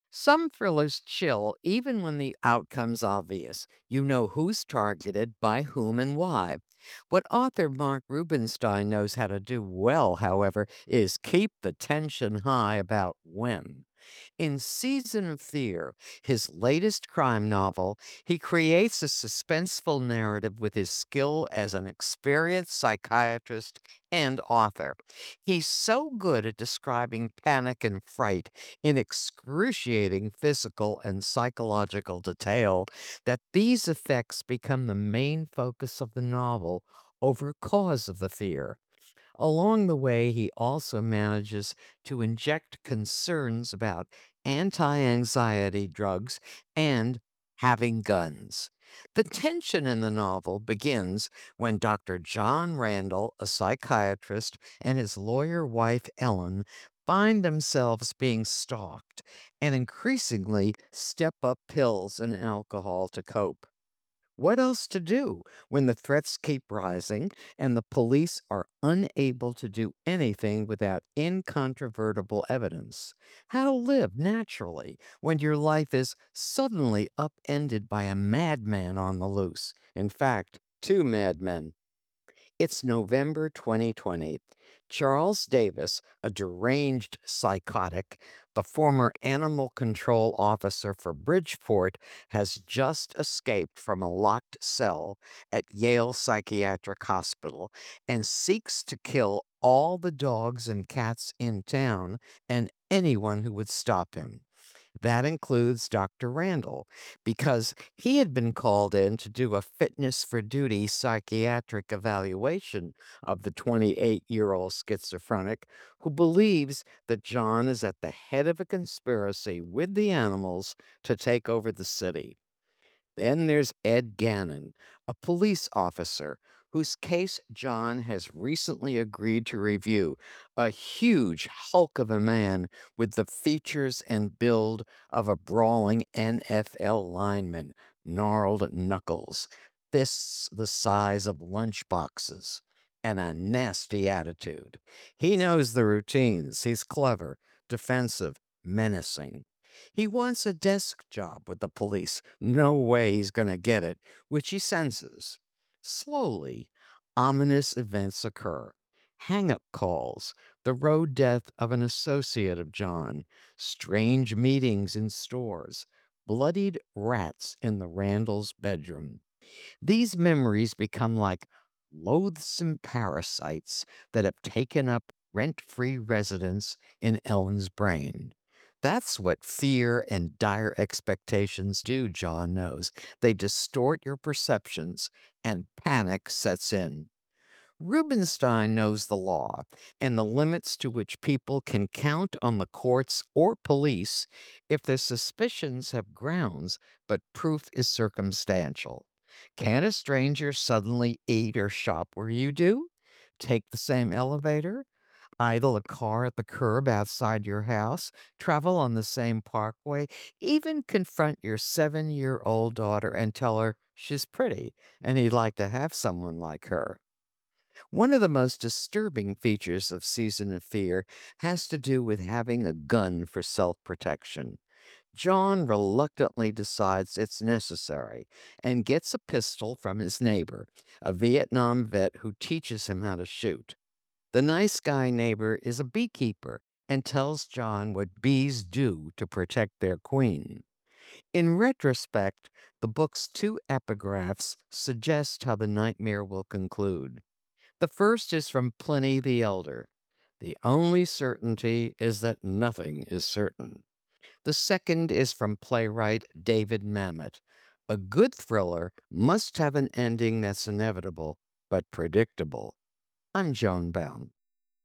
Some thrillers chill even when the outcome's obvious. You know who's targeted, by whom, and why. What author Mark Rubenstein knows how to do well, however, is keep the tension high about when. In Season of Fear, his latest crime novel, he creates a suspenseful narrative with his skill as an experienced psychiatrist and author. He's so good at describing panic and fright in excruciating physical and psychological detail that these effects become the main focus of the novel over cause of the fear. Along the way, he also manages to inject concerns about anti anxiety drugs and having guns. The tension in the novel begins when Dr. John Randall, a psychiatrist, and his lawyer wife Ellen find themselves being stalked and increasingly step up pills and alcohol to cope. What else to do when the threats keep rising and the police are unable to do anything without incontrovertible evidence? How to live naturally when your life is suddenly upended by a madman on the loose. In fact, two madmen. It's November 2020. Charles Davis, a deranged psychotic, the former animal control officer for Bridgeport, has just escaped from a locked cell at Yale Psychiatric Hospital and seeks to kill all the dogs and cats in town and anyone who would stop him. That includes Dr. Randall, because he had been called in to do a fitness for duty psychiatric evaluation of the 28-year-old schizophrenic who believes that John is at the head of a conspiracy with the animals to take over the city. Then there's Ed Gannon, a police officer whose case John has recently agreed to review, a huge hulk of a man with the features and build of a brawling NFL lineman, gnarled knuckles, fists the size of lunchboxes, and a nasty attitude. He knows the routines. He's clever, defensive, menacing. He wants a desk job with the police. No way he's going to get it, which he senses. Slowly, ominous events occur. Hang up calls, the road death of an associate of John, strange meetings in stores, bloodied rats in the Randalls' bedroom. These memories become like loathsome parasites that have taken up rent free residence in Ellen's brain. That's what fear and dire expectations do, John knows. They distort your perceptions, and panic sets in. Rubinstein knows the law and the limits to which people can count on the courts or police if their suspicions have grounds, but proof is circumstantial. Can a stranger suddenly eat or shop where you do? Take the same elevator? Idle a car at the curb outside your house? Travel on the same parkway? Even confront your 7-year-old daughter and tell her she's pretty and he'd like to have someone like her. One of the most disturbing features of Season of Fear has to do with having a gun for self protection. John reluctantly decides it's necessary and gets a pistol from his neighbor, a Vietnam vet who teaches him how to shoot. The nice guy neighbor is a beekeeper and tells John what bees do to protect their queen. In retrospect, the book's two epigraphs suggest how the nightmare will conclude. The first is from Pliny the Elder. The only certainty is that nothing is certain. The second is from playwright David Mamet. A good thriller must have an ending that's inevitable, but predictable. I'm Joan Bound.